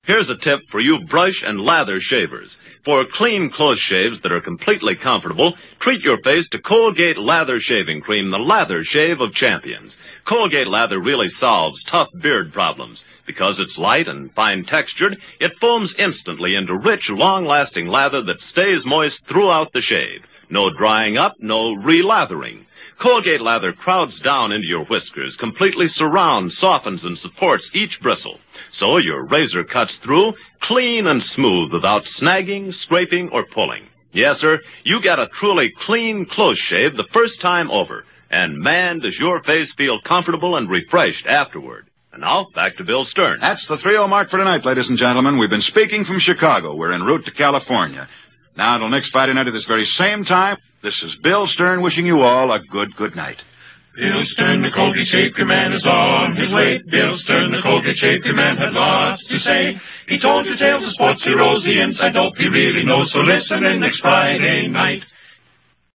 Here's a tip for you brush and lather shavers. For clean, close shaves that are completely comfortable, treat your face to Colgate Lather Shaving Cream, the lather shave of champions. Colgate Lather really solves tough beard problems. Because it's light and fine-textured, it foams instantly into rich, long-lasting lather that stays moist throughout the shave. No drying up, no re-lathering. Colgate Lather crowds down into your whiskers, completely surrounds, softens, and supports each bristle. So your razor cuts through clean and smooth without snagging, scraping, or pulling. Yes, sir, you get a truly clean, close shave the first time over. And man, does your face feel comfortable and refreshed afterward. And now, back to Bill Stern. That's the 3-0 mark for tonight, ladies and gentlemen. We've been speaking from Chicago. We're en route to California. Now, until next Friday night at this very same time, this is Bill Stern wishing you all a good night. Bill Stern, the Colgate Shave Cream Man, is on his way. Bill Stern, the Colgate Shave Cream Man, had lots to say. He told you tales of sports heroes, the inside dope he really knows. So listen in next Friday night.